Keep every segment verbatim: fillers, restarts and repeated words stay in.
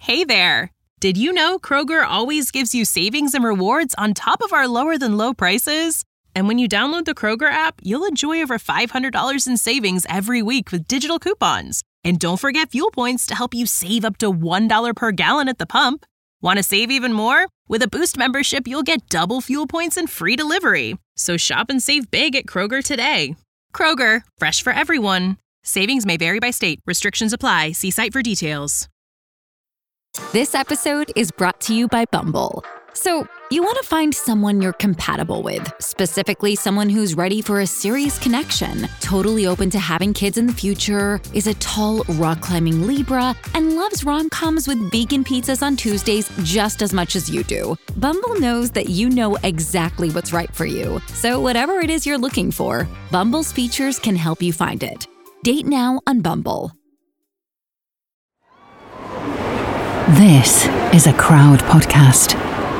Hey there! Did you know Kroger always gives you savings and rewards on top of our lower-than-low prices? And when you download the Kroger app, you'll enjoy over five hundred dollars in savings every week with digital coupons. And don't forget fuel points to help you save up to one dollar per gallon at the pump. Want to save even more? With a Boost membership, you'll get double fuel points and free delivery. So shop and save big at Kroger today. Kroger, fresh for everyone. Savings may vary by state. Restrictions apply. See site for details. This episode is brought to you by Bumble. So, you want to find someone you're compatible with, specifically someone who's ready for a serious connection, totally open to having kids in the future, is a tall, rock-climbing Libra, and loves rom-coms with vegan pizzas on Tuesdays just as much as you do. Bumble knows that you know exactly what's right for you. So whatever it is you're looking for, Bumble's features can help you find it. Date now on Bumble. This is a Crowd podcast.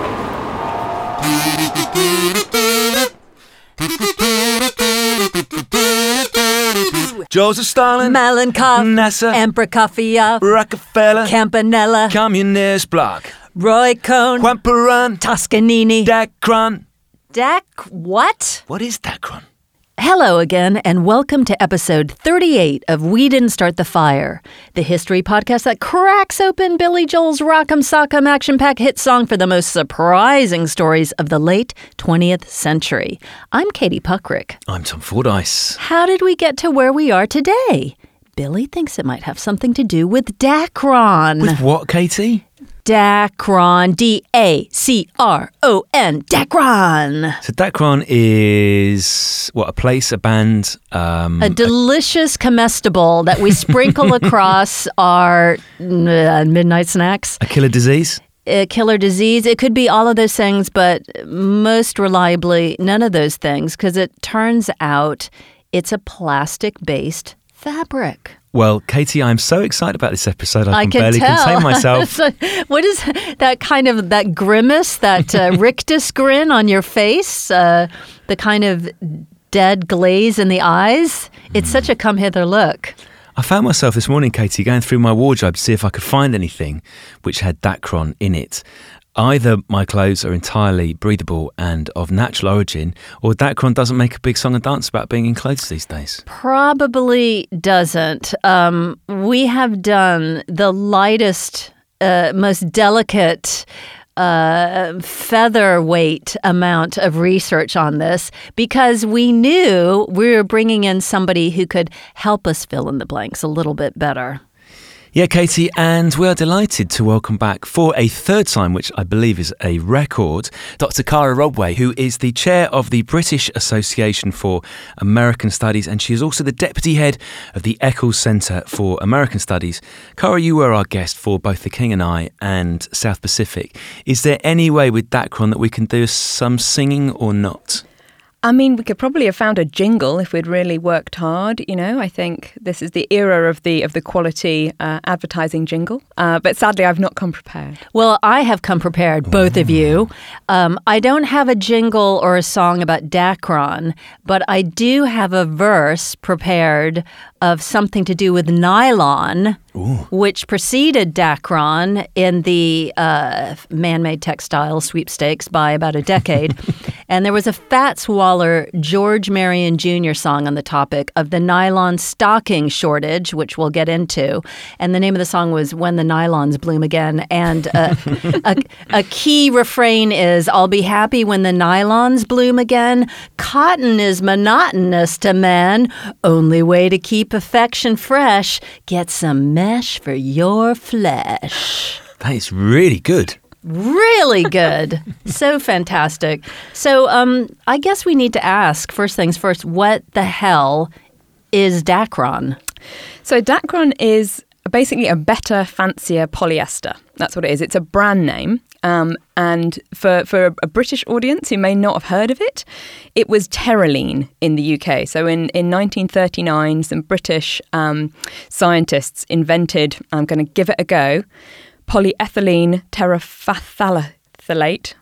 Joseph Stalin, Malenkov, NASA, Emperor Kofiov, Rockefeller, Campanella, Communist Bloc, Roy Cohn, Juan Perón, Toscanini, Dacron. Dac what? What is Dacron? Hello again, and welcome to episode thirty-eight of We Didn't Start the Fire, the history podcast that cracks open Billy Joel's Rock'em Sock'em action-packed hit song for the most surprising stories of the late twentieth century. I'm Katie Puckrick. I'm Tom Fordyce. How did we get to where we are today? Billy thinks it might have something to do with Dacron. With what, Katie? Dacron, D A C R O N, Dacron. So Dacron is, what, a place, a band? Um, a delicious comestible that we sprinkle across our uh, midnight snacks. A killer disease? A killer disease. It could be all of those things, but most reliably, none of those things, because it turns out it's a plastic-based fabric. Well, Katie, I'm so excited about this episode. I, I can, can barely tell. contain myself. So, what is that kind of, that grimace, that uh, rictus grin on your face, uh, the kind of dead glaze in the eyes? It's mm. such a come hither look. I found myself this morning, Katie, going through my wardrobe to see if I could find anything which had Dacron in it. Either my clothes are entirely breathable and of natural origin, or Dacron doesn't make a big song and dance about being in clothes these days. Probably doesn't. Um, we have done the lightest, uh, most delicate, uh, featherweight amount of research on this because we knew we were bringing in somebody who could help us fill in the blanks a little bit better. Yeah, Katie, and we are delighted to welcome back for a third time, which I believe is a record, Doctor Cara Rodway, who is the chair of the British Association for American Studies, and she is also the deputy head of the Eccles Centre for American Studies. Cara, you were our guest for both The King and I and South Pacific. Is there any way with Dacron that we can do some singing or not? I mean, we could probably have found a jingle if we'd really worked hard. You know, I think this is the era of the of the quality uh, advertising jingle. Uh, but sadly, I've not come prepared. Well, I have come prepared, both of you. Um, I don't have a jingle or a song about Dacron, but I do have a verse prepared of something to do with nylon, Ooh. which preceded Dacron in the uh, man-made textile sweepstakes by about a decade. And there was a Fats Waller, George Marion Junior song on the topic of the nylon stocking shortage, which we'll get into. And the name of the song was When the Nylons Bloom Again. And uh, a, a key refrain is, I'll be happy when the nylons bloom again. Cotton is monotonous to men. Only way to keep affection fresh, get some mesh for your flesh. That is really good. Really good. So fantastic. So um, I guess we need to ask, first things first, what the hell is Dacron? So Dacron is basically a better, fancier polyester. That's what it is. It's a brand name. Um, and for, for a British audience who may not have heard of it, it was Terylene in the U K. So in, in nineteen thirty-nine, some British um, scientists invented, I'm going to give it a go, polyethylene terephthalate.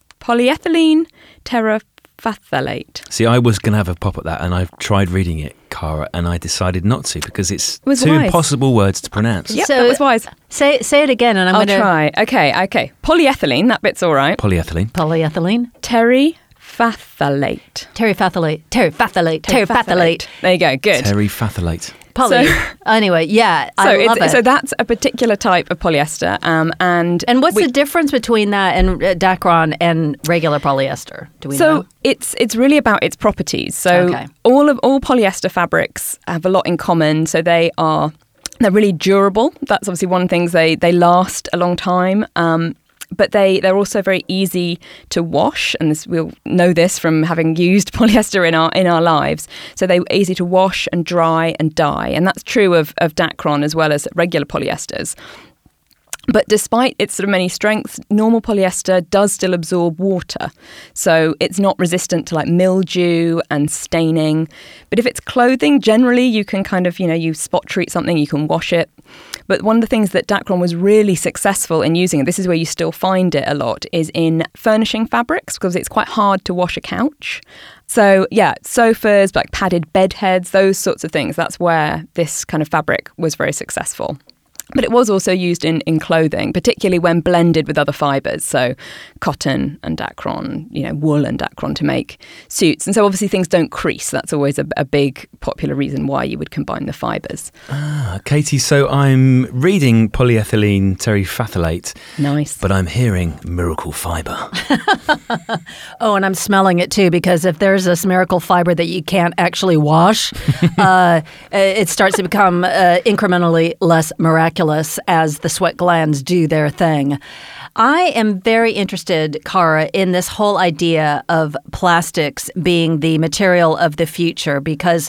Polyethylene terephthalate. See, I was going to have a pop at that, and I've tried reading it. Cara, and I decided not to because it's It was two wise. impossible words to pronounce. Yep, So- that was wise. Say say it again, and I'm I'll going to try. Okay, okay. Polyethylene, that bit's all right. Polyethylene. polyethylene, Terephthalate. terephthalate, terephthalate, terephthalate, There you go. Good. Terephthalate. poly. So- Anyway, yeah, So, I love it's, it. so that's a particular type of polyester. Um, and and what's we- the difference between that and uh, Dacron and regular polyester? Do we So know? it's it's really about its properties. So Okay. all of all polyester fabrics have a lot in common. So they are they're really durable. That's obviously one of the things they they last a long time. Um, but they they're also very easy to wash, and this we'll know this from having used polyester in our in our lives. So they're easy to wash and dry and dye, and that's true of of Dacron as well as regular polyesters. But despite its sort of many strengths, normal polyester does still absorb water. So it's not resistant to like mildew and staining. But if it's clothing, generally you can kind of, you know, you spot treat something, you can wash it. But one of the things that Dacron was really successful in using, and this is where you still find it a lot, is in furnishing fabrics, because it's quite hard to wash a couch. So yeah, sofas, like padded bed heads, those sorts of things. That's where this kind of fabric was very successful. But it was also used in, in clothing, particularly when blended with other fibres. So cotton and Dacron, you know, wool and Dacron to make suits. And so obviously things don't crease. That's always a, a big popular reason why you would combine the fibres. Ah, Katie, so I'm reading polyethylene terephthalate, Nice. but I'm hearing miracle fibre. Oh, and I'm smelling it too, because if there's this miracle fiber that you can't actually wash, uh, it starts to become uh, incrementally less miraculous as the sweat glands do their thing. I am very interested, Cara, in this whole idea of plastics being the material of the future, because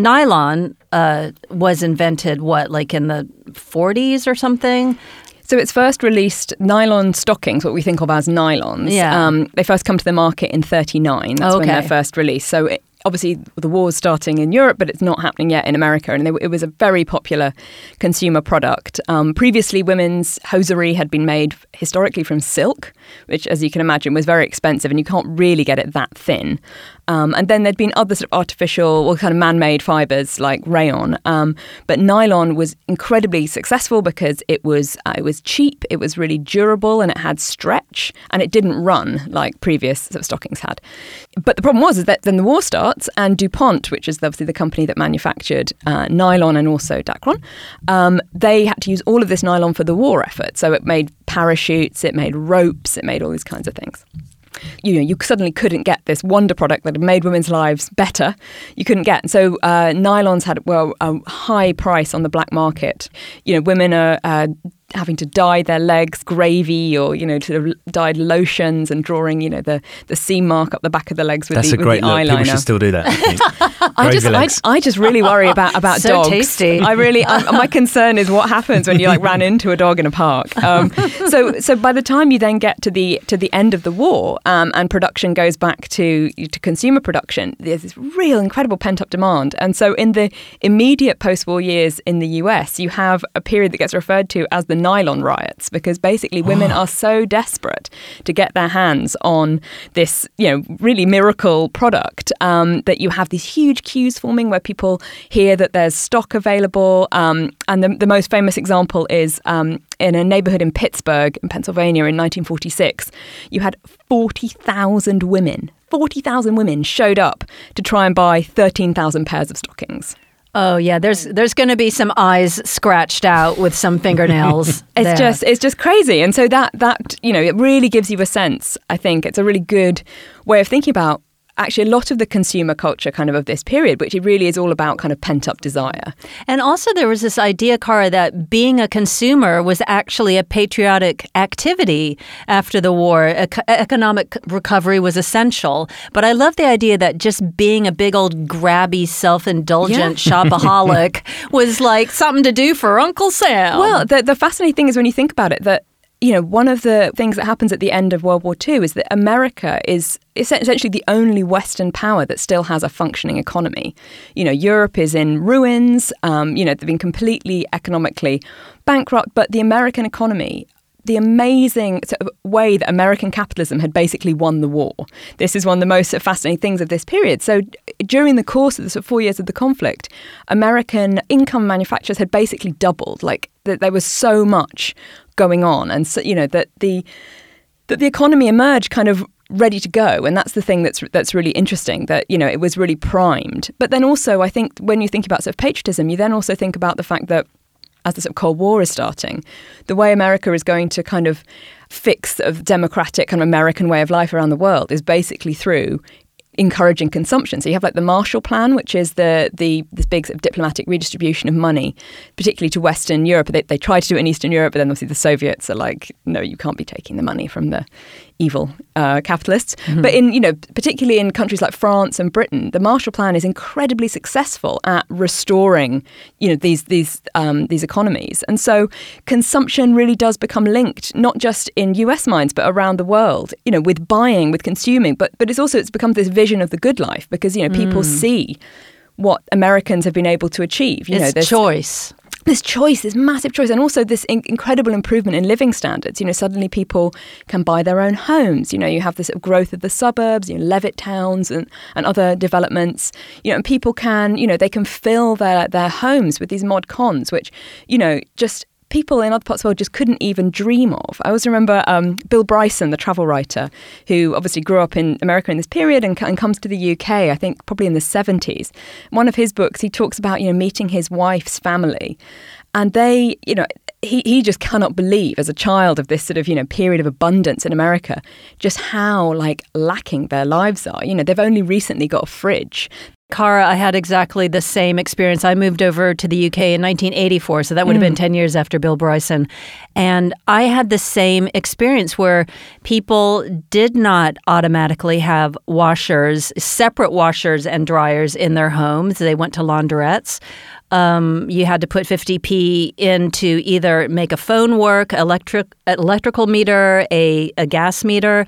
nylon uh, was invented, what, like in the forties or something? So it's first released nylon stockings, what we think of as nylons. Yeah. Um, they first come to the market in thirty-nine. That's when Okay. they're first released. So it, obviously the war's starting in Europe, but it's not happening yet in America. And they, it was a very popular consumer product. Um, previously, women's hosiery had been made historically from silk, which, as you can imagine, was very expensive, and you can't really get it that thin. Um, and then there'd been other sort of artificial or kind of man-made fibres like rayon. Um, but nylon was incredibly successful because it was uh, it was cheap, it was really durable, and it had stretch, and it didn't run like previous sort of stockings had. But the problem was is that then the war starts, and DuPont, which is obviously the company that manufactured uh, nylon and also Dacron, um, they had to use all of this nylon for the war effort. So it made parachutes, it made ropes, it made all these kinds of things. You know, you suddenly couldn't get this wonder product that had made women's lives better. You couldn't get. And so uh, nylons had, well, a high price on the black market. You know, women are uh, having to dye their legs gravy, or, you know, sort of dyed lotions and drawing, you know, the, the seam mark up the back of the legs with That's the, a great with the look. eyeliner. People should still do that, I think. I just, Gravy I, legs. I just really worry about about So dogs. tasty. I really, I, my concern is what happens when you like ran into a dog in a park. Um, so, so by the time you then get to the to the end of the war, um, and production goes back to to consumer production, there's this real incredible pent up demand. And so, in the immediate post war years in the U S, you have a period that gets referred to as the nylon riots, because basically women are so desperate to get their hands on this, you know, really miracle product, um, that you have these huge queues forming where people hear that there's stock available. Um, and the, the most famous example is um, in a neighborhood in Pittsburgh, in Pennsylvania, in nineteen forty-six, you had forty thousand women. forty thousand women showed up to try and buy thirteen thousand pairs of stockings. Oh yeah, there's there's going to be some eyes scratched out with some fingernails. It's there. just it's just crazy. And so that that you know, it really gives you a sense. I think it's a really good way of thinking about actually a lot of the consumer culture kind of of this period, which it really is all about kind of pent up desire. And also there was this idea, Cara, that being a consumer was actually a patriotic activity after the war. Ec- economic recovery was essential. But I love the idea that just being a big old grabby, self-indulgent shopaholic was like something to do for Uncle Sam. Well, the the fascinating thing is when you think about it that, you know, one of the things that happens at the end of World War Two is that America is essentially the only Western power that still has a functioning economy. You know, Europe is in ruins. Um, you know, they've been completely economically bankrupt, but the American economy the amazing sort of way that American capitalism had basically won the war. This is one of the most sort of fascinating things of this period. So during the course of the sort of four years of the conflict, American income manufacturers had basically doubled. Like that there was so much going on, and so, you know that the that the economy emerged kind of ready to go. And that's the thing that's that's really interesting, that, you know, it was really primed. But then also, I think when you think about sort of patriotism, you then also think about the fact that as the sort of Cold War is starting, the way America is going to kind of fix the democratic kind of American way of life around the world is basically through encouraging consumption. So you have like the Marshall Plan, which is the the this big sort of diplomatic redistribution of money, particularly to Western Europe. They, they tried to do it in Eastern Europe, but then obviously the Soviets are like, no, you can't be taking the money from the evil uh, capitalists. Mm-hmm. But in, you know, particularly in countries like France and Britain, the Marshall Plan is incredibly successful at restoring, you know, these these um, these economies. And so consumption really does become linked, not just in U S minds, but around the world, you know, with buying, with consuming. But but it's also, it's become this vision of the good life, because, you know, people mm. see what Americans have been able to achieve. You it's know, there's choice. This choice, this massive choice, and also this in- incredible improvement in living standards. You know, suddenly people can buy their own homes. You know, you have this sort of growth of the suburbs, you know, Levitt towns and, and other developments. You know, and people can, you know, they can fill their, their homes with these mod cons, which, you know, just people in other parts of the world just couldn't even dream of. I always remember um, Bill Bryson, the travel writer, who obviously grew up in America in this period and, and comes to the U K, I think probably in the seventies. One of his books, he talks about, you know, meeting his wife's family. And they, you know, he, he just cannot believe, as a child of this sort of, you know, period of abundance in America, just how, like, lacking their lives are. You know, they've only recently got a fridge. Cara, I had exactly the same experience. I moved over to the U K in nineteen eighty-four, so that would have been mm. ten years after Bill Bryson. And I had the same experience where people did not automatically have washers, separate washers and dryers in their homes. They went to laundrettes. Um, you had to put fifty p into either make a phone work, electric electrical meter, a, a gas meter.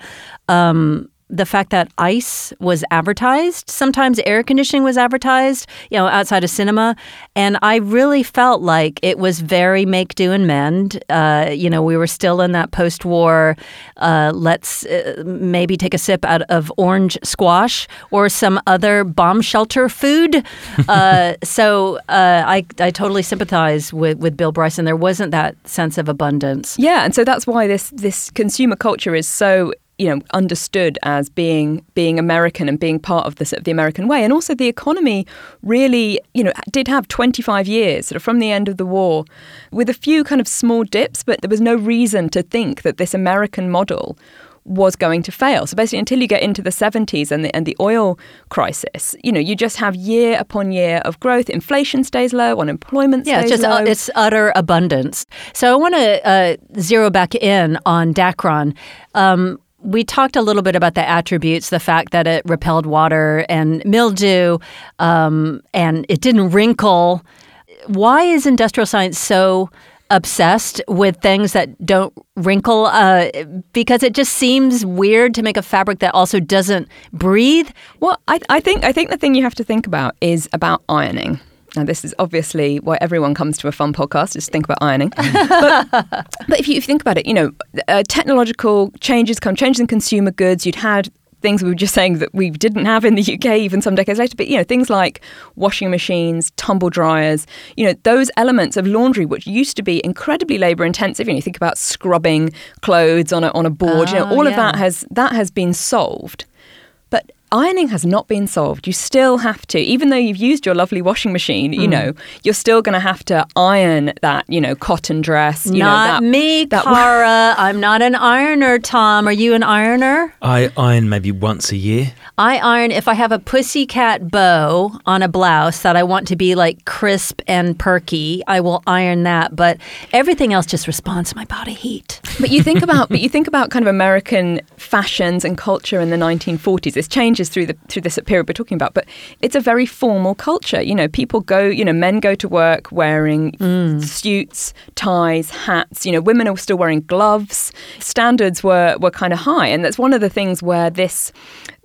Um, the fact that ice was advertised, sometimes air conditioning was advertised, you know, outside of cinema. And I really felt like it was very make, do, and mend. Uh, you know, we were still in that post-war, uh, let's uh, maybe take a sip out of orange squash or some other bomb shelter food. uh, so uh, I, I totally sympathize with, with Bill Bryson. There wasn't that sense of abundance. Yeah, and so that's why this this consumer culture is so, you know, understood as being being American and being part of the sort of the American way. And also the economy really, you know, did have twenty-five years sort of from the end of the war with a few kind of small dips, but there was no reason to think that this American model was going to fail. So basically, until you get into the seventies and the and the oil crisis, you know, you just have year upon year of growth. Inflation stays low, unemployment stays yeah, it's just, low. Uh, it's utter abundance. So I want to uh, zero back in on Dacron. Um, We talked a little bit about the attributes, the fact that it repelled water and mildew, um, and it didn't wrinkle. Why is industrial science so obsessed with things that don't wrinkle? Uh, because it just seems weird to make a fabric that also doesn't breathe. Well, I, I think I think the thing you have to think about is about ironing. Now, this is obviously why everyone comes to a fun podcast, is to think about ironing. but, but if you, if you think about it, you know, uh, technological changes come, changes in consumer goods. You'd had things we were just saying that we didn't have in the U K even some decades later. But, you know, things like washing machines, tumble dryers, you know, those elements of laundry, which used to be incredibly labour intensive. You know, you think about scrubbing clothes on a, on a board, oh, you know, all yeah. of that has that has been solved. But ironing has not been solved. You still have to, even though you've used your lovely washing machine, you mm. know, you're still going to have to iron that, you know, cotton dress. You not know, that, me, that Cara. I'm not an ironer, Tom. Are you an ironer? I iron maybe once a year. I iron if I have a pussycat bow on a blouse that I want to be like crisp and perky, I will iron that. But everything else just responds to my body heat. But you think about, but you think about kind of American fashions and culture in the nineteen forties. This changes through the through this period we're talking about, but it's a very formal culture. You know, people go, you know, men go to work wearing mm. suits, ties, hats. You know, women are still wearing gloves. Standards were were kind of high, and that's one of the things where this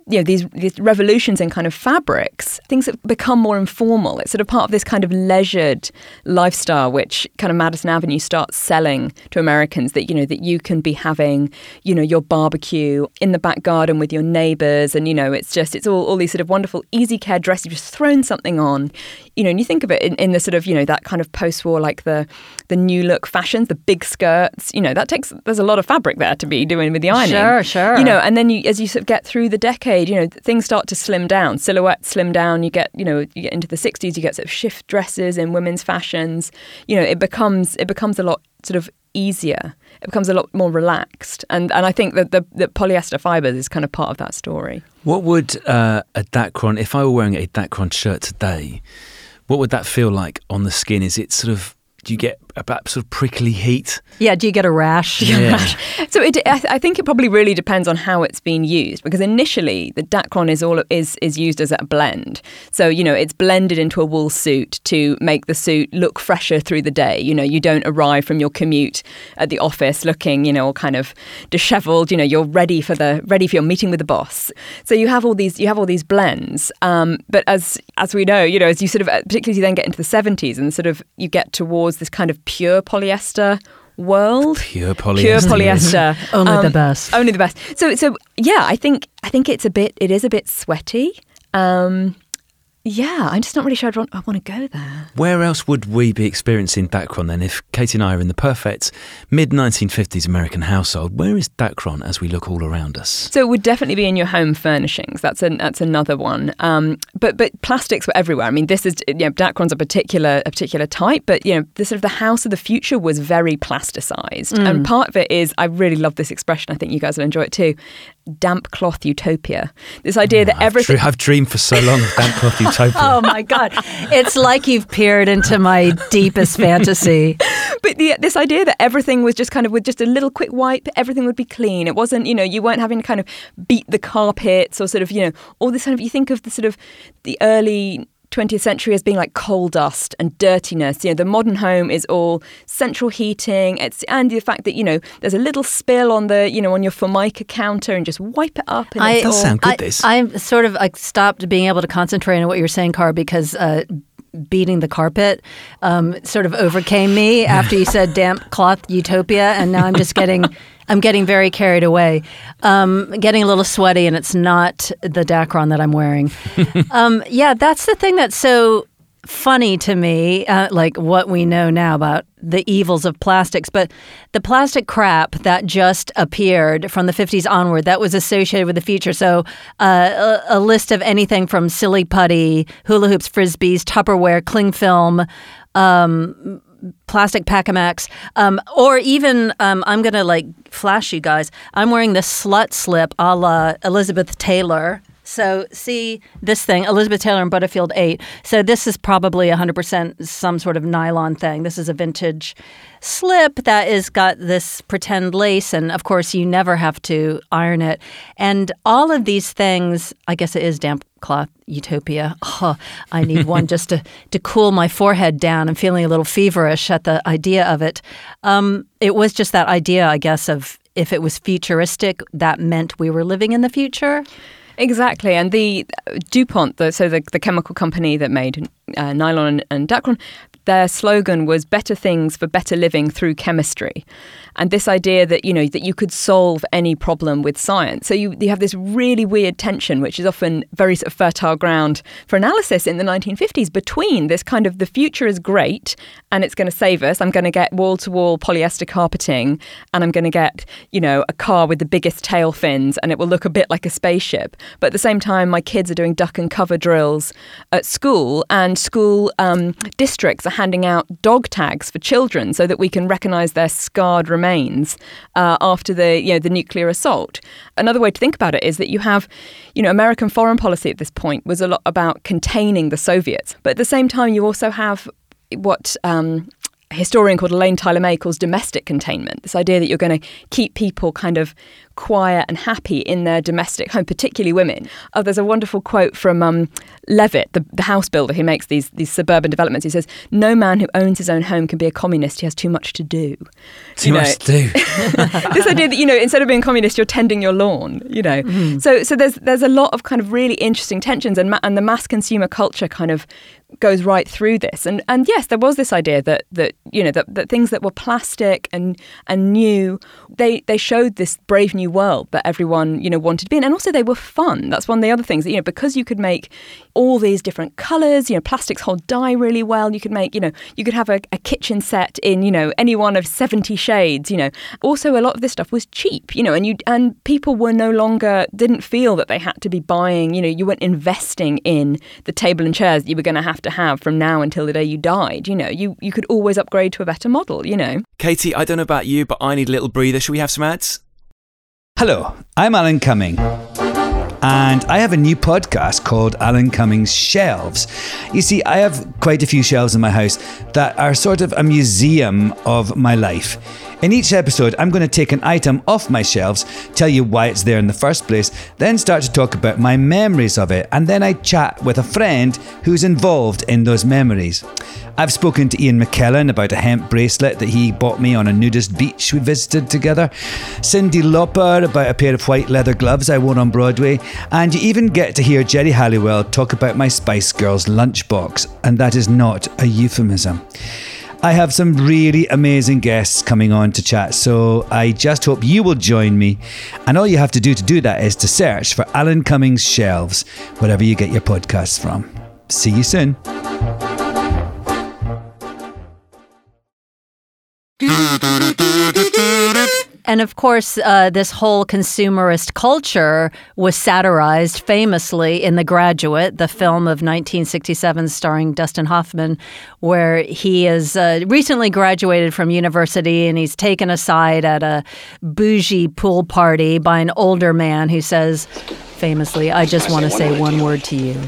you know, these, these revolutions in kind of fabrics, things that become more informal. It's sort of part of this kind of leisured lifestyle, which kind of Madison Avenue starts selling to Americans, that, you know, that you can be having, you know, your barbecue in the back garden with your neighbours. And, you know, it's just, it's all, all these sort of wonderful easy care dresses. You've just thrown something on, you know, and you think of it in, in the sort of, you know, that kind of post-war, like the, the new look fashions, the big skirts, you know, that takes, there's a lot of fabric there to be doing with the ironing. Sure, sure. You know, and then you, as you sort of get through the decade, you know, things start to slim down, silhouettes slim down. You get, you know, you get into the sixties, you get sort of shift dresses in women's fashions. You know, it becomes it becomes a lot sort of easier. It becomes a lot more relaxed, and and I think that the, the polyester fibres is kind of part of that story. What would uh, a Dacron, if I were wearing a Dacron shirt today, what would that feel like on the skin? Is it sort of, do you get about sort of prickly heat? Yeah, do you get a rash? Yeah. So it, I, I think it probably really depends on how it's been used, because initially the Dacron is all is is used as a blend. So, you know, it's blended into a wool suit to make the suit look fresher through the day. You know, you don't arrive from your commute at the office looking, you know, all kind of disheveled. You know, you're ready for the ready for your meeting with the boss. So you have all these you have all these blends. Um, but as as we know, you know, as you sort of particularly as you then get into the seventies and sort of you get towards this kind of pure polyester world. Pure polyester. Pure polyester. Only um, the best. Only the best. So so yeah, I think I think it's a bit it is a bit sweaty. Um, yeah, I'm just not really sure I'd want, I want to go there. Where else would we be experiencing Dacron then? If Katie and I are in the perfect mid nineteen fifties American household, where is Dacron as we look all around us? So it would definitely be in your home furnishings. That's an, that's another one. Um, but but plastics were everywhere. I mean, this is, you know, Dacron's a particular a particular type, but, you know, the sort of the house of the future was very plasticized. Mm. And part of it is, I really love this expression, I think you guys will enjoy it too, damp cloth utopia. This idea that I've everything... Dr- I've dreamed for so long of damp cloth utopia. Oh my God. It's like you've peered into my deepest fantasy. But the, this idea that everything was just kind of with just a little quick wipe, everything would be clean. It wasn't, you know, you weren't having to kind of beat the carpets or sort of, you know, all this kind of, you think of the sort of the early twentieth century as being like coal dust and dirtiness. You know, the modern home is all central heating. It's and the fact that, you know, there's a little spill on the, you know, on your Formica counter and just wipe it up. And I, it's does all, sound good, I, this. I'm sort of like stopped being able to concentrate on what you were saying, Cara, because uh, beating the carpet um, sort of overcame me after you said damp cloth utopia, and now I'm just getting I'm getting very carried away, um, getting a little sweaty, and it's not the Dacron that I'm wearing. um, yeah, that's the thing that's so funny to me, uh, like what we know now about the evils of plastics. But the plastic crap that just appeared from the fifties onward, that was associated with the future. So uh, a, a list of anything from silly putty, hula hoops, frisbees, Tupperware, cling film, um, plastic Pacamax, um, or even, um, I'm going to like flash you guys, I'm wearing the slut slip a la Elizabeth Taylor. So see this thing, Elizabeth Taylor and Butterfield eight. So this is probably one hundred percent some sort of nylon thing. This is a vintage slip that is got this pretend lace. And of course, you never have to iron it. And all of these things, I guess it is damp cloth utopia. Oh, I need one just to, to cool my forehead down. I'm feeling a little feverish at the idea of it. Um, it was just that idea, I guess, of if it was futuristic, that meant we were living in the future. Exactly. And the DuPont, the, so the, the chemical company that made uh, nylon and, and Dacron, their slogan was better things for better living through chemistry. And this idea that, you know, that you could solve any problem with science. So you, you have this really weird tension, which is often very sort of fertile ground for analysis in the nineteen fifties, between this kind of the future is great and it's going to save us. I'm going to get wall-to-wall polyester carpeting and I'm going to get, you know, a car with the biggest tail fins and it will look a bit like a spaceship. But at the same time, my kids are doing duck and cover drills at school, and school um, districts are handing out dog tags for children so that we can recognise their scarred remains uh, after the, you know, the nuclear assault. Another way to think about it is that you have, you know, American foreign policy at this point was a lot about containing the Soviets, but at the same time, you also have what um, a historian called Elaine Tyler-May calls domestic containment, this idea that you're going to keep people kind of quiet and happy in their domestic home, particularly women. Oh, there's a wonderful quote from um, Levitt, the, the house builder who makes these these suburban developments. He says, "No man who owns his own home can be a communist. He has too much to do." Too you know, much to do. This idea that, you know, instead of being communist, you're tending your lawn, you know. Mm. So so there's there's a lot of kind of really interesting tensions, and ma- and the mass consumer culture kind of goes right through this. And and yes, there was this idea that that you know that, that things that were plastic and and new, they they showed this brave new world that everyone, you know, wanted to be in. And also they were fun. That's one of the other things that, you know, because you could make all these different colours, you know, plastics hold dye really well. You could make, you know, you could have a, a kitchen set in, you know, any one of seventy shades, you know. Also, a lot of this stuff was cheap, you know, and you and people were no longer, didn't feel that they had to be buying, you know, you weren't investing in the table and chairs that you were going to have to have from now until the day you died, you know. You, you could always upgrade to a better model, you know. Katie, I don't know about you, but I need a little breather. Should we have some ads? Hello, I'm Alan Cumming, and I have a new podcast called Alan Cumming's Shelves. You see, I have quite a few shelves in my house that are sort of a museum of my life. In each episode, I'm going to take an item off my shelves, tell you why it's there in the first place, then start to talk about my memories of it, and then I chat with a friend who's involved in those memories. I've spoken to Ian McKellen about a hemp bracelet that he bought me on a nudist beach we visited together, Cyndi Lauper about a pair of white leather gloves I wore on Broadway, and you even get to hear Geri Halliwell talk about my Spice Girls lunchbox, and that is not a euphemism. I have some really amazing guests coming on to chat, so I just hope you will join me. And all you have to do to do that is to search for Alan Cumming's Shelves, wherever you get your podcasts from. See you soon. And of course, uh, this whole consumerist culture was satirized famously in The Graduate, the film of nineteen sixty-seven starring Dustin Hoffman, where he is uh, recently graduated from university and he's taken aside at a bougie pool party by an older man who says, famously, "I just want to say one word to you.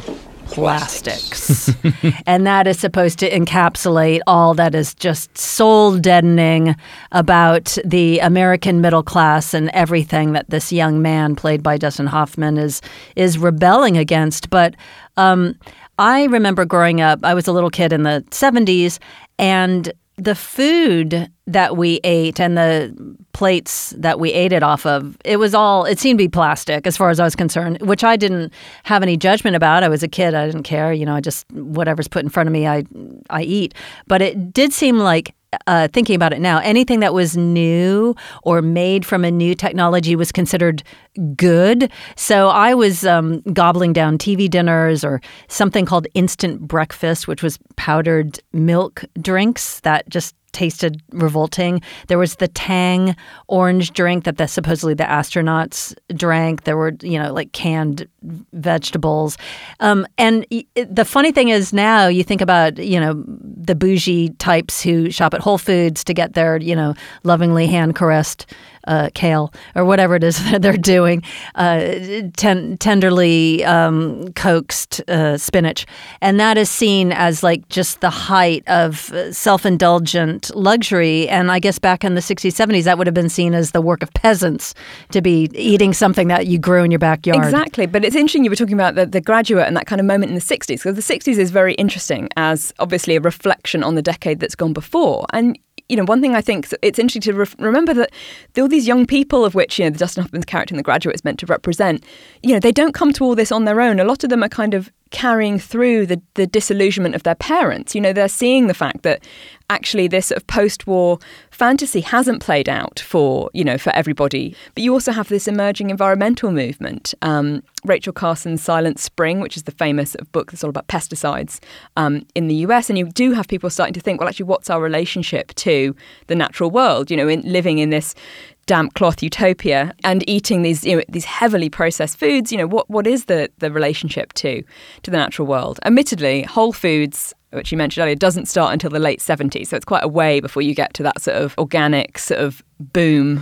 Plastics." And that is supposed to encapsulate all that is just soul deadening about the American middle class and everything that this young man played by Dustin Hoffman is is rebelling against. But um, I remember growing up, I was a little kid in the seventies, and the food that we ate and the plates that we ate it off of, it was all, it seemed to be plastic as far as I was concerned, which I didn't have any judgment about. I was a kid. I didn't care. You know, I just, whatever's put in front of me, I I eat. But it did seem like, uh, thinking about it now, anything that was new or made from a new technology was considered good. So I was um, gobbling down T V dinners or something called instant breakfast, which was powdered milk drinks that just tasted revolting. There was the Tang orange drink that the, supposedly the astronauts drank. There were, you know, like canned vegetables. Um, and y- the funny thing is now you think about, you know, the bougie types who shop at Whole Foods to get their, you know, lovingly hand-caressed Uh, kale or whatever it is that they're doing, uh, ten- tenderly um, coaxed uh, spinach. And that is seen as like just the height of self-indulgent luxury. And I guess back in the sixties, seventies, that would have been seen as the work of peasants to be eating something that you grew in your backyard. Exactly. But it's interesting you were talking about the, the Graduate and that kind of moment in the sixties, because the sixties is very interesting as obviously a reflection on the decade that's gone before. And you know, one thing I think it's interesting to re- remember that all these young people of which, you know, the Dustin Hoffman's character in The Graduate is meant to represent, you know, they don't come to all this on their own. A lot of them are kind of carrying through the, the disillusionment of their parents. You know, they're seeing the fact that actually this sort of post-war fantasy hasn't played out for, you know, for everybody. But you also have this emerging environmental movement. Um, Rachel Carson's Silent Spring, which is the famous sort of book that's all about pesticides um, in the U S. And you do have people starting to think, well, actually, what's our relationship to the natural world? You know, in living in this damp cloth utopia and eating these, you know, these heavily processed foods, you know, what what is the the relationship to to the natural world? Admittedly, Whole Foods, which you mentioned earlier, doesn't start until the late seventies, so it's quite a way before you get to that sort of organic sort of boom.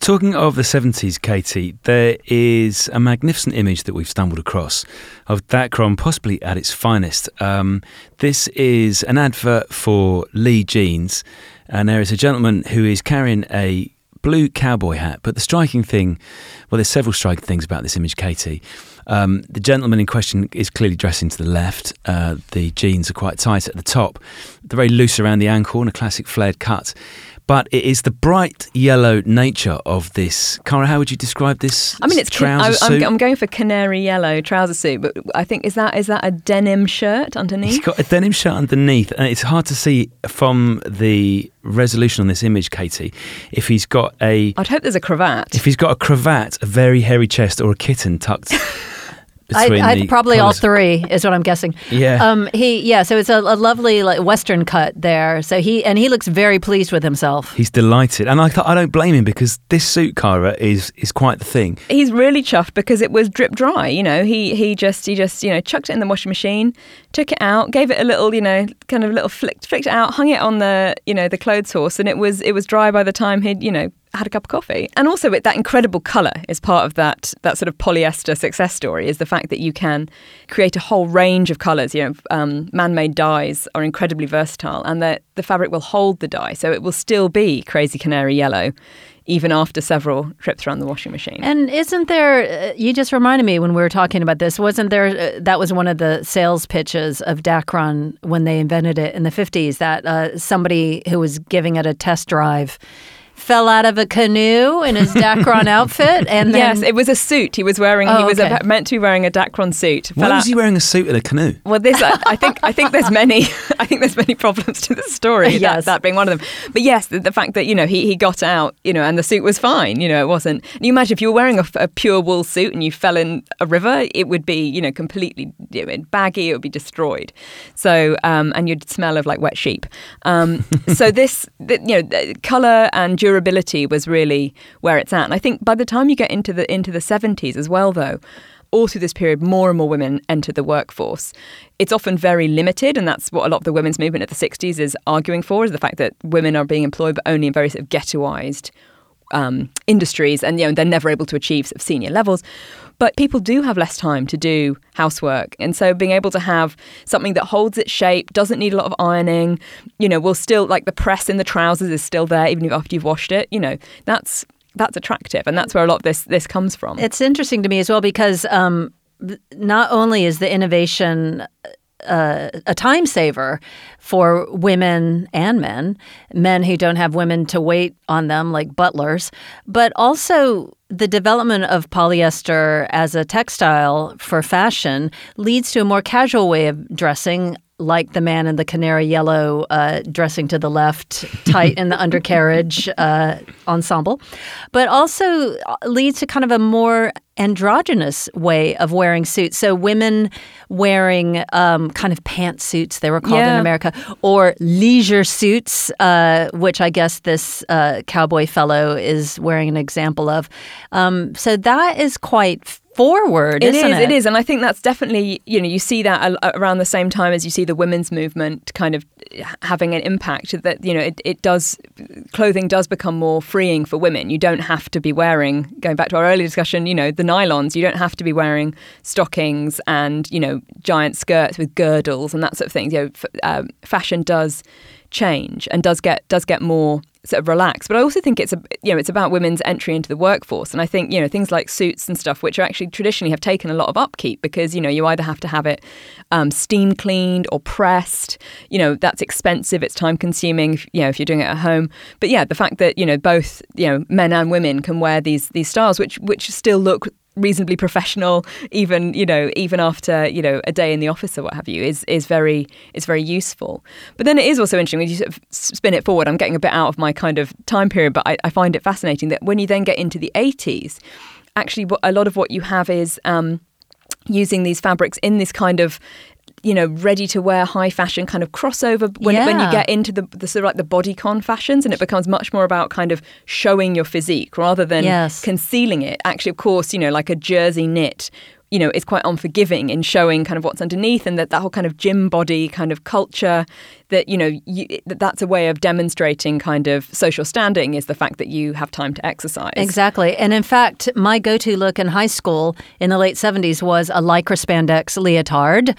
Talking of the seventies, Katie, there is a magnificent image that we've stumbled across of Dacron possibly at its finest. Um, this is an advert for Lee Jeans, and there is a gentleman who is carrying a blue cowboy hat. But the striking thing, well, there's several striking things about this image, Katie. Um, the gentleman in question is clearly dressing to the left. Uh, the jeans are quite tight at the top. They're very loose around the ankle and a classic flared cut. But it is the bright yellow nature of this. Cara, how would you describe this? I mean, it's trouser I, I'm, suit? I'm going for canary yellow trouser suit, but I think is that is that a denim shirt underneath? He's got a denim shirt underneath, and it's hard to see from the resolution on this image, Katie, if he's got a. I'd hope there's a cravat. If he's got a cravat, a very hairy chest, or a kitten tucked. I'd, I'd probably collars. all three is what I'm guessing. Yeah. Um. He. Yeah. So it's a, a lovely like Western cut there. So he and he looks very pleased with himself. He's delighted, and I th- I don't blame him because this suit, Cara, is is quite the thing. He's really chuffed because it was drip dry. You know, he he just he just you know chucked it in the washing machine, took it out, gave it a little you know kind of little flick, flicked it out, hung it on the you know the clothes horse, and it was it was dry by the time he'd you know. had a cup of coffee. And also with that incredible colour is part of that that sort of polyester success story, is the fact that you can create a whole range of colours. You know, um, man-made dyes are incredibly versatile, and that the fabric will hold the dye, so it will still be crazy canary yellow even after several trips around the washing machine. And isn't there, uh, you just reminded me when we were talking about this, wasn't there, uh, that was one of the sales pitches of Dacron when they invented it in the fifties, that uh, somebody who was giving it a test drive fell out of a canoe in his Dacron outfit, and then yes, it was a suit he was wearing. Oh, he was okay. a, meant to be wearing a Dacron suit. Why Fell was out- he wearing a suit in a canoe? Well, this I, I think I think there's many I think there's many problems to the story. Yes. that, that being one of them. But yes, the, the fact that you know he, he got out, you know, and the suit was fine. You know, it wasn't. And you imagine if you were wearing a, a pure wool suit and you fell in a river, it would be you know completely you know, baggy. It would be destroyed. So um, and you'd smell of like wet sheep. Um, so this the, you know color and durability was really where it's at. And I think by the time you get into the into the seventies as well, though, all through this period, more and more women enter the workforce. It's often very limited, and that's what a lot of the women's movement of the sixties is arguing for, is the fact that women are being employed, but only in very sort of ghettoized um, industries, and you know they're never able to achieve sort of senior levels. But people do have less time to do housework. And so being able to have something that holds its shape, doesn't need a lot of ironing, you know, will still, like the press in the trousers is still there even after you've washed it, you know, that's that's attractive. And that's where a lot of this this comes from. It's interesting to me as well because um, not only is the innovation Uh, a time saver for women and men, men who don't have women to wait on them like butlers, but also the development of polyester as a textile for fashion leads to a more casual way of dressing, like the man in the canary yellow uh, dressing to the left, tight in the undercarriage uh, ensemble, but also leads to kind of a more androgynous way of wearing suits. So women wearing um, kind of pantsuits, they were called yeah. in America, or leisure suits, uh, which I guess this uh, cowboy fellow is wearing an example of. Um, so that is quite forward, it isn't is, it? it is. And I think that's definitely, you know, you see that around the same time as you see the women's movement kind of having an impact that, you know, it, it does, clothing does become more freeing for women. You don't have to be wearing, going back to our earlier discussion, you know, the nylons, you don't have to be wearing stockings and, you know, giant skirts with girdles and that sort of thing. You know, f- um, fashion does change and does get does get more sort of relaxed. But I also think it's a you know it's about women's entry into the workforce, and I think you know things like suits and stuff, which are actually traditionally have taken a lot of upkeep because you know you either have to have it um, steam cleaned or pressed. You know that's expensive, it's time consuming. You know if you're doing it at home. But yeah, the fact that you know both you know men and women can wear these these styles, which which still look reasonably professional, even you know, even after you know a day in the office or what have you, is is very is very useful. But then it is also interesting when you sort of spin it forward. I'm getting a bit out of my kind of time period, but I, I find it fascinating that when you then get into the eighties, actually, what, a lot of what you have is um, using these fabrics in this kind of you know, ready to wear high fashion kind of crossover when, yeah. when you get into the, the sort of like the bodycon fashions, and it becomes much more about kind of showing your physique rather than yes. concealing it. Actually, of course, you know, like a jersey knit, you know, is quite unforgiving in showing kind of what's underneath, and that that whole kind of gym body kind of culture, that, you know, you, that that's a way of demonstrating kind of social standing, is the fact that you have time to exercise. Exactly. And in fact, my go-to look in high school in the late seventies was a lycra spandex leotard,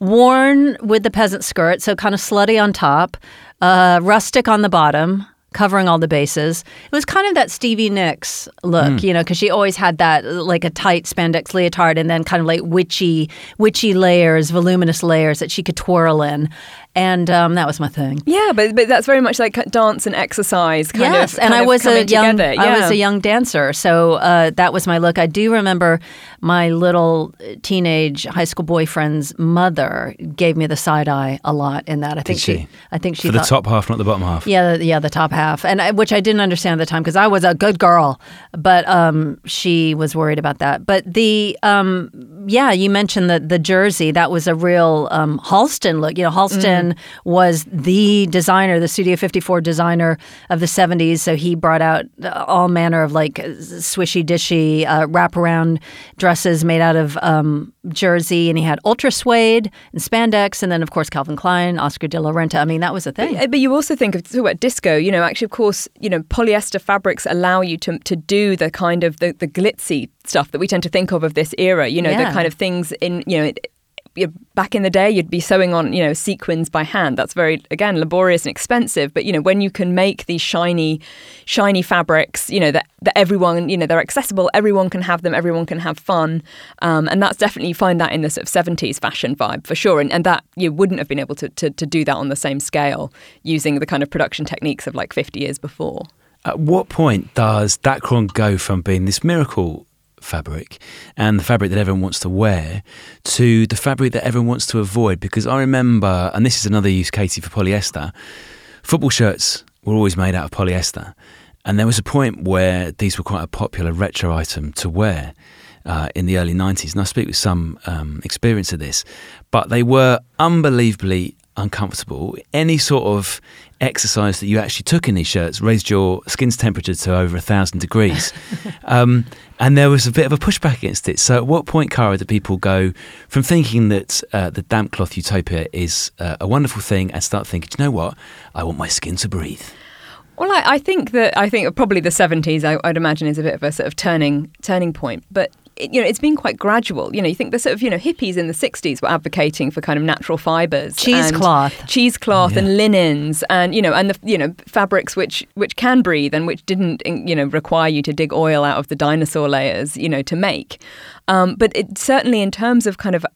worn with the peasant skirt, so kind of slutty on top, uh, rustic on the bottom, covering all the bases. It was kind of that Stevie Nicks look, mm. you know, because she always had that, like a tight spandex leotard and then kind of like witchy, witchy layers, voluminous layers that she could twirl in. And um, that was my thing. Yeah, but but that's very much like dance and exercise kind yes, of. Yes, and I was a young, yeah. I was a young dancer, so uh, that was my look. I do remember my little teenage high school boyfriend's mother gave me the side eye a lot in that. I think Did she? she, I think she for thought, the top half, not the bottom half. Yeah, the, yeah, the top half, and I, which I didn't understand at the time because I was a good girl, but um, she was worried about that. But the um, yeah, you mentioned the the jersey. That was a real um, Halston look. You know, Halston. Mm. was the designer, the Studio fifty-four designer of the seventies. So he brought out all manner of like swishy dishy uh, wraparound dresses made out of um, jersey. And he had ultra suede and spandex. And then, of course, Calvin Klein, Oscar de la Renta. I mean, that was a thing. But, but you also think of talk about disco, you know, actually, of course, you know, polyester fabrics allow you to to do the kind of the, the glitzy stuff that we tend to think of of this era, you know, yeah. the kind of things in, you know, it, back in the day, you'd be sewing on, you know, sequins by hand. That's very, again, laborious and expensive. But, you know, when you can make these shiny, shiny fabrics, you know, that, that everyone, you know, they're accessible, everyone can have them, everyone can have fun. Um, and that's definitely, you find that in the sort of seventies fashion vibe for sure. And, and that you wouldn't have been able to, to, to do that on the same scale using the kind of production techniques of like fifty years before. At what point does Dacron go from being this miracle fabric and the fabric that everyone wants to wear to the fabric that everyone wants to avoid? Because I remember, and this is another use, Katie, for polyester, football shirts were always made out of polyester, and there was a point where these were quite a popular retro item to wear uh, in the early nineties, and I speak with some um, experience of this, but they were unbelievably uncomfortable. Any sort of exercise that you actually took in these shirts raised your skin's temperature to over a thousand degrees. um, and there was a bit of a pushback against it. So at what point, Cara, do people go from thinking that uh, the damp cloth utopia is uh, a wonderful thing and start thinking, do you know what? I want my skin to breathe. Well, I, I think that I think probably the seventies, I, I'd imagine, is a bit of a sort of turning turning point. But it, you know, it's been quite gradual. You know, you think the sort of, you know, hippies in the sixties were advocating for kind of natural fibres, cheesecloth, cheesecloth, yeah. and linens, and you know, and the you know fabrics which which can breathe and which didn't you know require you to dig oil out of the dinosaur layers, you know, to make. Um, but it certainly, in terms of kind of,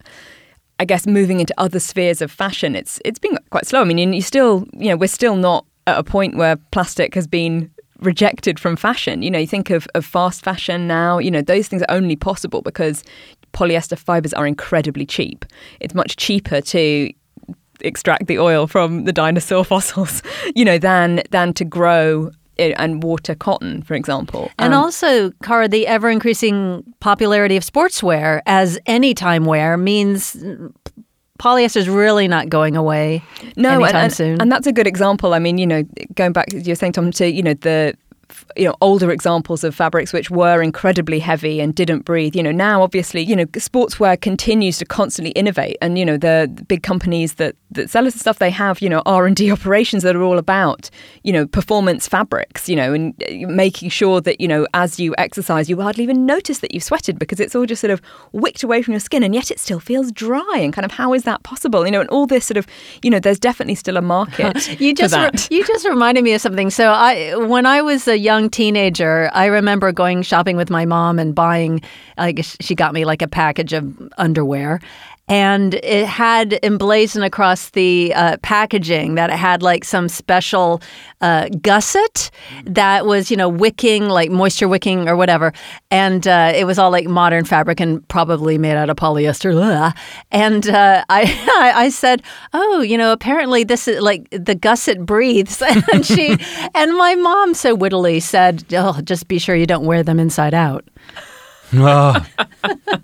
I guess, moving into other spheres of fashion, it's it's been quite slow. I mean, you still, you know, we're still not at a point where plastic has been rejected from fashion. You know, you think of, of fast fashion now, you know, those things are only possible because polyester fibres are incredibly cheap. It's much cheaper to extract the oil from the dinosaur fossils, you know, than than to grow and water cotton, for example. And um, also, Cara, the ever-increasing popularity of sportswear as anytime wear means polyester is really not going away no, anytime and, and, soon. And that's a good example. I mean, you know, going back, you're saying, Tom, to, you know, the you know, older examples of fabrics which were incredibly heavy and didn't breathe. You know, now obviously, you know, sportswear continues to constantly innovate, and you know, the, the big companies that that sell us the stuff, they have, you know, R and D operations that are all about, you know, performance fabrics, you know, and making sure that, you know, as you exercise, you hardly even notice that you've sweated because it's all just sort of wicked away from your skin, and yet it still feels dry. And kind of, how is that possible? You know, and all this sort of, you know, there's definitely still a market. you just for that. Re- you just reminded me of something. So I, when I was a young teenager, I remember going shopping with my mom and buying, I guess she got me like a package of underwear. And it had emblazoned across the uh, packaging that it had like some special uh, gusset that was, you know, wicking, like moisture wicking or whatever. And uh, it was all like modern fabric and probably made out of polyester. Ugh. And uh, I, I said, oh, you know, apparently this is like the gusset breathes. And she, and my mom so wittily said, oh, just be sure you don't wear them inside out. Oh.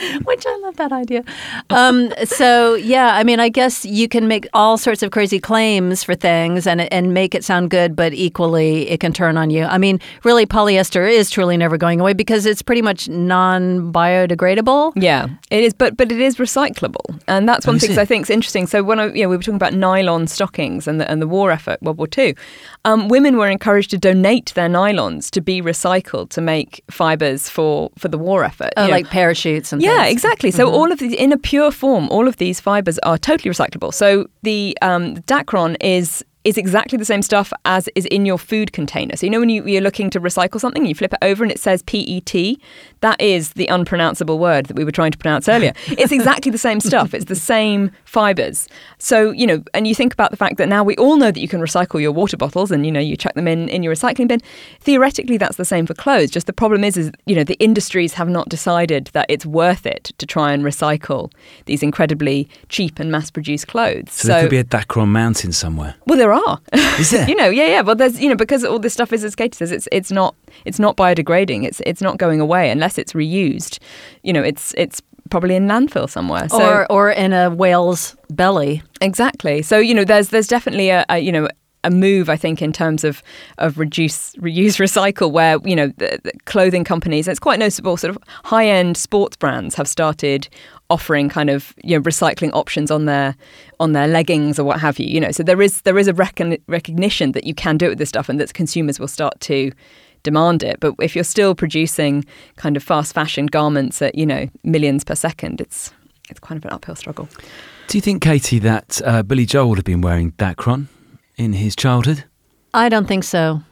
Which I love that idea. Um, so, yeah, I mean, I guess you can make all sorts of crazy claims for things and and make it sound good, but equally it can turn on you. I mean, really, polyester is truly never going away because it's pretty much non-biodegradable. Yeah, it is, but but it is recyclable. And that's one Oh, thing is I it? think is interesting. So when I, you know, we were talking about nylon stockings and the, and the war effort, World War Two, um, women were encouraged to donate their nylons to be recycled to make fibres for, for the war effort. Oh, you know. like parachutes and Yeah, things. exactly. So all of the, in a pure form, all of these fibres are totally recyclable. So the um, Dacron is is exactly the same stuff as is in your food container. So you know when you, you're looking to recycle something, you flip it over and it says P E T. That is the unpronounceable word that we were trying to pronounce earlier. It's exactly the same stuff. It's the same fibres. So, you know, and you think about the fact that now we all know that you can recycle your water bottles and, you know, you chuck them in, in your recycling bin. Theoretically, that's the same for clothes. Just the problem is, is, you know, the industries have not decided that it's worth it to try and recycle these incredibly cheap and mass-produced clothes. So, there could be a Dacron mountain somewhere. Well, there are. Is there? You know, yeah, yeah. Well, there's, you know, because all this stuff is, as Katie says, it's it's not it's not biodegrading. It's it's not going away unless it's reused. You know, it's it's probably in landfill somewhere. So, Or or in a whale's belly. exactly. So, you know, there's there's definitely a, a you know a move, I think, in terms of of reduce, reuse, recycle, where, you know, the, the clothing companies, it's quite noticeable, sort of high-end sports brands have started offering kind of, you know, recycling options on their on their leggings or what have you. You know, so there is there is a recon- recognition that you can do it with this stuff and that consumers will start to demand it. But if you're still producing kind of fast fashion garments at, you know, millions per second, it's it's kind of an uphill struggle. Do you think, Katie, that uh, Billy Joel would have been wearing Dacron in his childhood? I don't think so.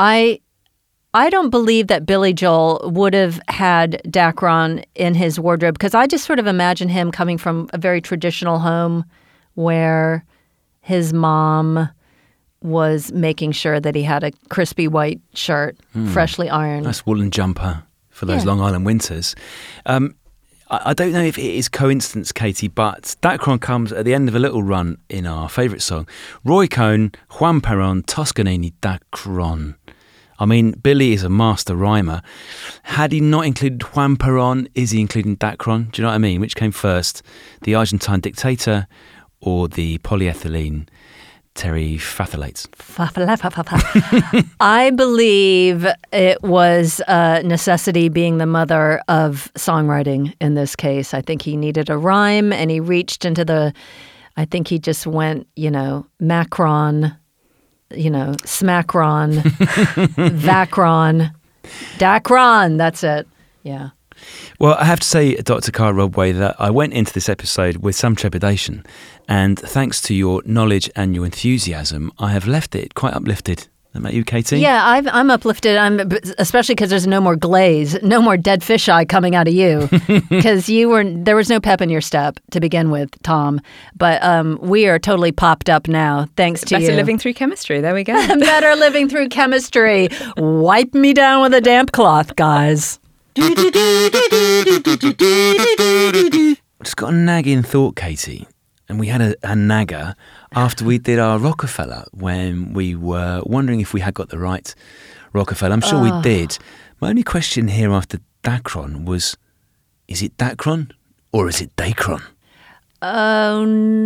I I don't believe that Billy Joel would have had Dacron in his wardrobe because I just sort of imagine him coming from a very traditional home where his mom was making sure that he had a crispy white shirt, freshly ironed. Nice woolen jumper for those Yeah. Long Island winters. Um, I, I don't know if it is coincidence, Katie, but Dacron comes at the end of a little run in our favourite song. Roy Cohn, Juan Perón, Toscanini, Dacron. I mean, Billy is a master rhymer. Had he not included Juan Perón, is he including Dacron? Do you know what I mean? Which came first, the Argentine dictator or the polyethylene terephthalate? I believe it was uh, necessity being the mother of songwriting in this case. I think he needed a rhyme and he reached into the, I think he just went, you know, Macron, you know, Smackron, Vacron, Dacron. That's it. Yeah. Well, I have to say, Doctor Cara Rodway, that I went into this episode with some trepidation, and thanks to your knowledge and your enthusiasm, I have left it quite uplifted. Isn't that you, Katie? Yeah, I've, I'm uplifted. I'm especially because there's no more glaze, no more dead fisheye coming out of you, because you were there was no pep in your step to begin with, Tom. But um, we are totally popped up now, thanks to Better you. living through chemistry. There we go. Better living through chemistry. Wipe me down with a damp cloth, guys. Just got a nagging thought, Katie, and we had a, a nagger after we did our Rockefeller when we were wondering if we had got the right Rockefeller. I'm sure we did. My only question here after Dacron was, is it Dacron or is it Dacron? Oh,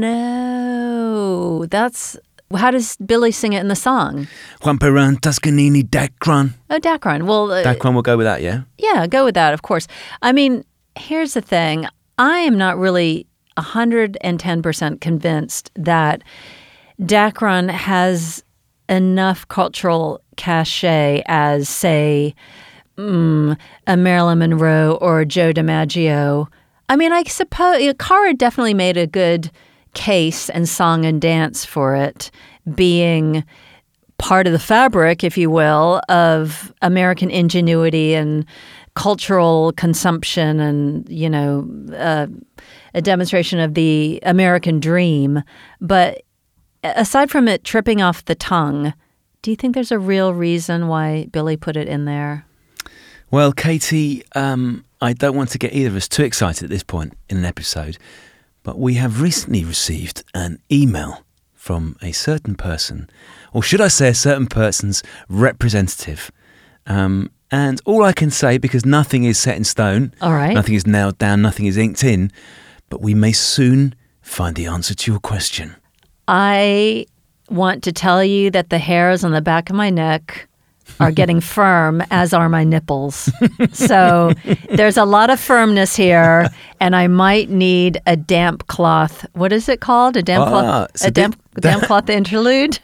no. That's... How does Billy sing it in the song? Juan Perón, Toscanini, Dacron. Oh, Dacron. Well, uh, Dacron, we'll go with that, yeah? yeah, go with that, of course. I mean, here's the thing. I am not really one hundred ten percent convinced that Dacron has enough cultural cachet as, say, mm, a Marilyn Monroe or Joe DiMaggio. I mean, I suppose Cara definitely made a good case and song and dance for it, being part of the fabric, if you will, of American ingenuity and cultural consumption and, you know, uh, a demonstration of the American dream. But aside from it tripping off the tongue, do you think there's a real reason why Billy put it in there? Well, Katie, um, I don't want to get either of us too excited at this point in an episode, but we have recently received an email from a certain person, or should I say a certain person's representative. Um, And all I can say, because nothing is set in stone, All right. nothing is nailed down, nothing is inked in, but we may soon find the answer to your question. I want to tell you that the hairs on the back of my neck are getting firm, as are my nipples. So there's a lot of firmness here, and I might need a damp cloth. What is it called? A damp Ah, cloth? so A damp, thi- damp cloth interlude?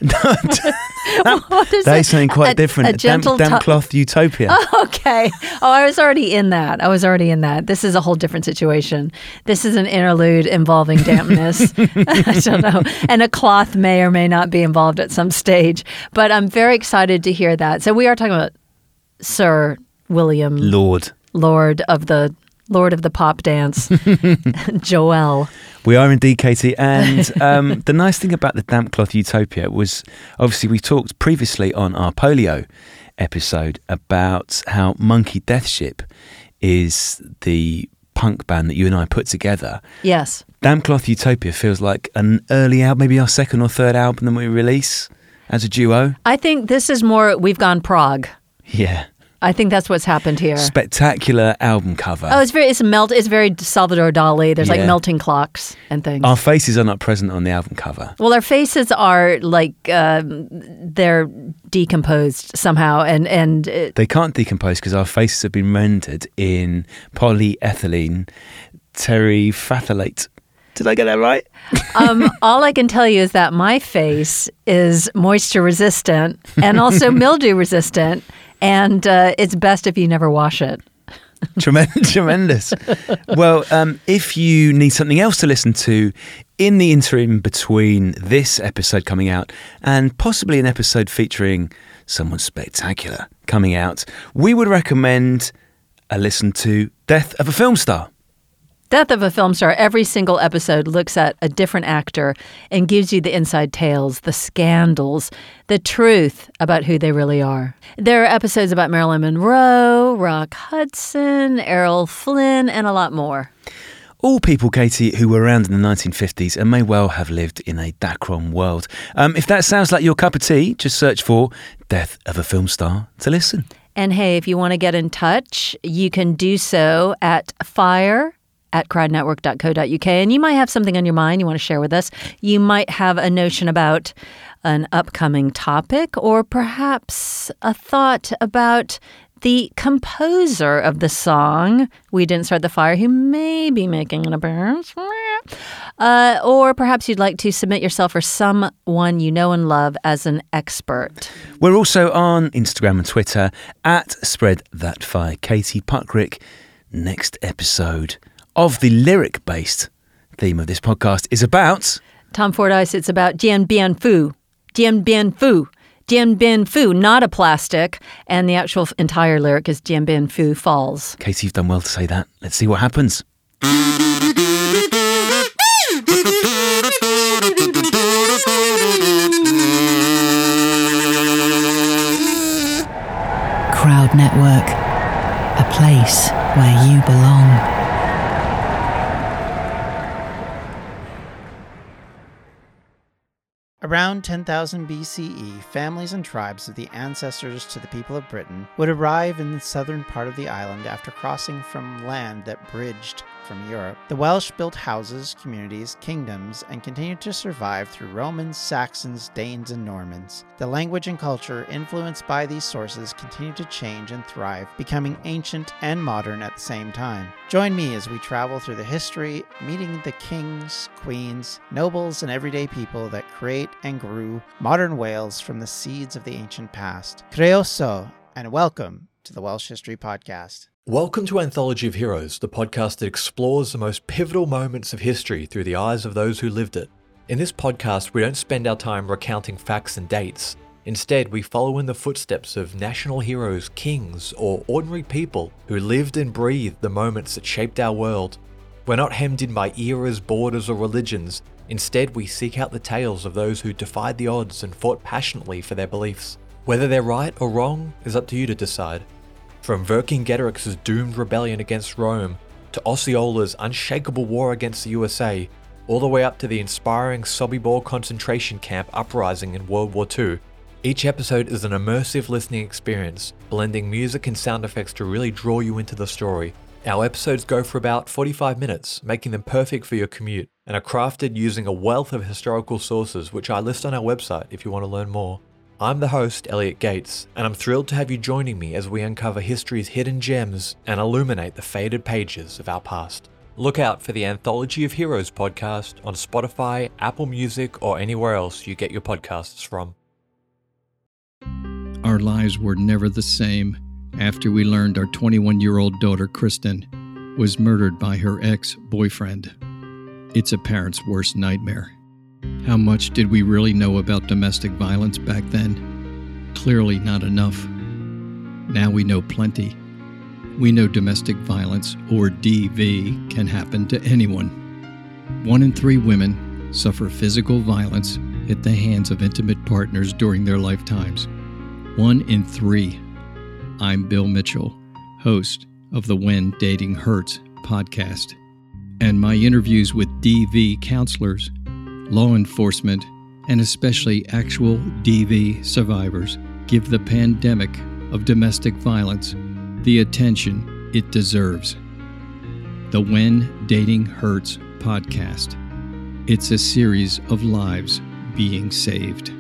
What is That it? is something quite A- different. A gentle damp, damp tou- cloth utopia. Okay. Oh, I was already in that. I was already in that. This is a whole different situation. This is an interlude involving dampness. I don't know. And a cloth may or may not be involved at some stage. But I'm very excited to hear that. So we are talking about Sir William Lord. Lord of the Lord of the pop dance, Joel. We are indeed, Katie. And um, the nice thing about the damp cloth utopia was, obviously, we talked previously on our polio episode about how Monkey Deathship is the punk band that you and I put together. Yes. Damp Cloth Utopia feels like an early album, maybe our second or third album that we release as a duo. I think this is more, we've gone prog. Yeah. I think that's what's happened here. Spectacular album cover. Oh, it's very, it's melt, it's very Salvador Dali. There's like Yeah. melting clocks and things. Our faces are not present on the album cover. Well, our faces are like um, they're decomposed somehow, and and it, They can't decompose because our faces have been rendered in polyethylene terephthalate. Did I get that right? um, all I can tell you is that my face is moisture resistant and also mildew resistant, and uh, it's best if you never wash it. Tremendous. Tremendous. Well, um, if you need something else to listen to in the interim between this episode coming out and possibly an episode featuring someone spectacular coming out, we would recommend a listen to Death of a Film Star. Death of a Film Star, every single episode looks at a different actor and gives you the inside tales, the scandals, the truth about who they really are. There are episodes about Marilyn Monroe, Rock Hudson, Errol Flynn, and a lot more. All people, Katie, who were around in the nineteen fifties and may well have lived in a Dacron world. Um, if that sounds like your cup of tea, just search for Death of a Film Star to listen. And hey, if you want to get in touch, you can do so at fire at crowd network dot co dot uk. And you might have something on your mind you want to share with us. You might have a notion about an upcoming topic, or perhaps a thought about the composer of the song We Didn't Start the Fire, who may be making an appearance. Uh, or perhaps you'd like to submit yourself or someone you know and love as an expert. We're also on Instagram and Twitter at Spread That Fire. Katie Puckrick, next episode of the lyric-based theme of this podcast is about... Tom Fordyce, it's about Dien Bien Phu. Dien Bien Phu. Dien Bien Phu, not a plastic. And the actual entire lyric is Dien Bien Phu falls. Katie, you've done well to say that. Let's see what happens. Crowd Network, a place where you belong. Around ten thousand B C E, families and tribes of the ancestors to the people of Britain would arrive in the southern part of the island after crossing from land that bridged from Europe. The Welsh built houses, communities, kingdoms, and continued to survive through Romans, Saxons, Danes, and Normans. The language and culture influenced by these sources continued to change and thrive, becoming ancient and modern at the same time. Join me as we travel through the history, meeting the kings, queens, nobles, and everyday people that create and grew modern Wales from the seeds of the ancient past. Croeso, and welcome to the Welsh History Podcast. Welcome to Anthology of Heroes, the podcast that explores the most pivotal moments of history through the eyes of those who lived it. In this podcast, we don't spend our time recounting facts and dates. Instead, we follow in the footsteps of national heroes, kings, or ordinary people who lived and breathed the moments that shaped our world. We're not hemmed in by eras, borders, or religions. Instead, we seek out the tales of those who defied the odds and fought passionately for their beliefs. Whether they're right or wrong is up to you to decide. From Vercingetorix's doomed rebellion against Rome, to Osceola's unshakable war against the U S A, all the way up to the inspiring Sobibor concentration camp uprising in World War Two, Each episode is an immersive listening experience, blending music and sound effects to really draw you into the story. Our episodes go for about forty-five minutes, making them perfect for your commute, and are crafted using a wealth of historical sources, which I list on our website if you want to learn more. I'm the host, Elliot Gates, and I'm thrilled to have you joining me as we uncover history's hidden gems and illuminate the faded pages of our past. Look out for the Anthology of Heroes podcast on Spotify, Apple Music, or anywhere else you get your podcasts from. Our lives were never the same after we learned our twenty-one-year-old daughter, Kristen, was murdered by her ex-boyfriend. It's a parent's worst nightmare. How much did we really know about domestic violence back then? Clearly not enough. Now we know plenty. We know domestic violence, or D V, can happen to anyone. One in three women suffer physical violence at the hands of intimate partners during their lifetimes. One in three. I'm Bill Mitchell, host of the When Dating Hurts podcast, and my interviews with D V counselors, law enforcement, and especially actual D V survivors give the pandemic of domestic violence the attention it deserves. The When Dating Hurts podcast. It's a series of lives being saved.